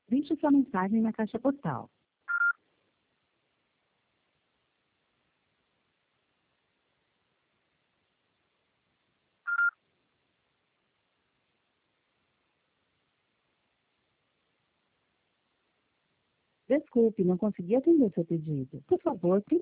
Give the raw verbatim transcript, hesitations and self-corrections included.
Deixe sua mensagem na caixa postal. Desculpe, não consegui atender seu pedido. Por favor,